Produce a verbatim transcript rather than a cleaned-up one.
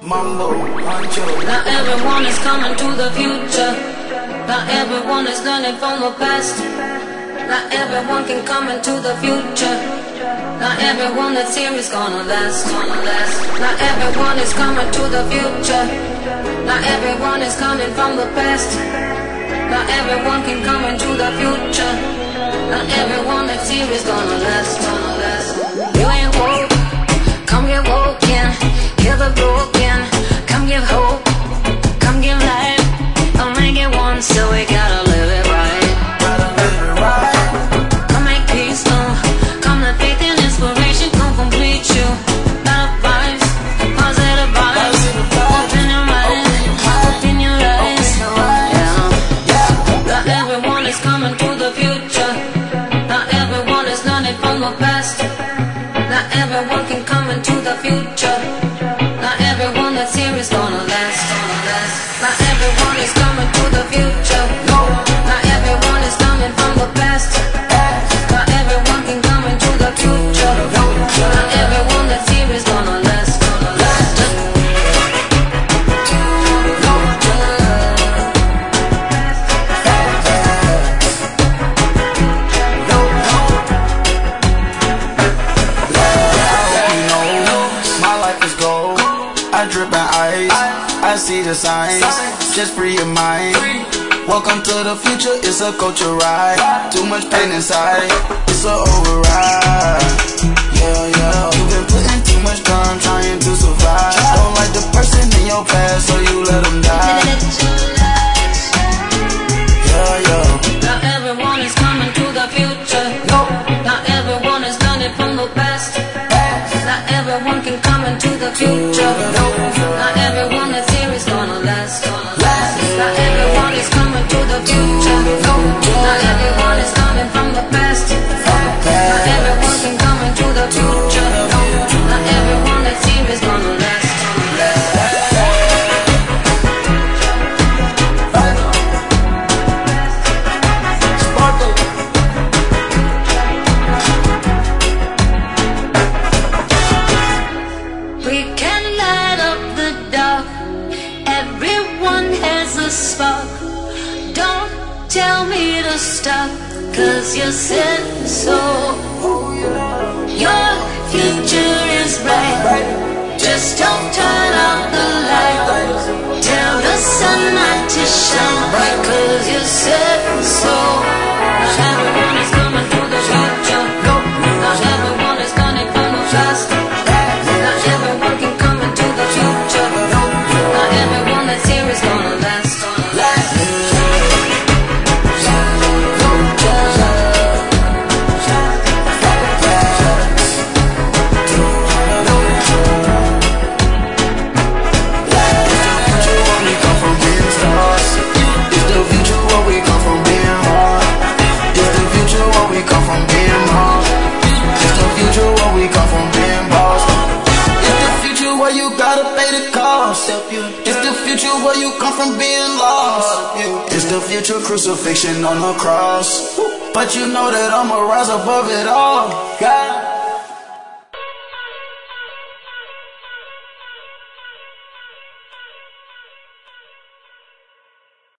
Mambo, Pancho. Now everyone is coming to the future. Now everyone is learning from the past. Now everyone can come into the future. Now everyone that's here is gonna last, gonna last. Now everyone is coming to the future. Now everyone is coming from the past. Now everyone can come into the future. Now everyone that's here is gonna last, gonna last. You ain't woke, come get woken. Heal the broken, come give hope, come give life. I'll make it one, so we gotta live it right. Gotta live it right. Come make peace, uh, come the faith and inspiration, come complete you. Better vibes, positive vibes. Open your mind, open your eyes. Yeah. Not everyone is coming to the future. Not everyone is learning from the past. Not everyone can come into the future. Not everyone that's here is gonna last, gonna last. Not everyone is coming to the future. No. Not everyone is coming from the past. Not everyone can come into the future. No. Not everyone that's here is gonna last, gonna last. No. My life is gold. I drip in ice. I see the signs. Just free your mind. Welcome to the future. It's a culture ride. Too much pain inside. It's a override. Yeah, yeah. You've been putting too much time trying to survive. Don't like the person in your past, so you let them die. Yeah, yeah. Not everyone is coming to the future. No. Not everyone is learning from the past. Not everyone can come into the future. No. Not everyone that's here is gonna last, gonna last. Not everyone is coming to the future. No. Not everyone is coming from the past. Not everyone can come into the future. No. Not everyone that's here is gonna last, gonna last. We can light up the dark. Everyone has a spark. Don't tell me to stop, cause you said so. Your future is bright. Just don't turn out the light. Tell the sun not to shine bright, cause you said so. Not everyone is coming to the future. Not everyone is learning from the past. Not everyone can come into the future. Not everyone that's here is gonna last, gonna last. It's the future where you come from being lost. It's the future crucifixion on the cross. But you know that I'ma rise above it all. God.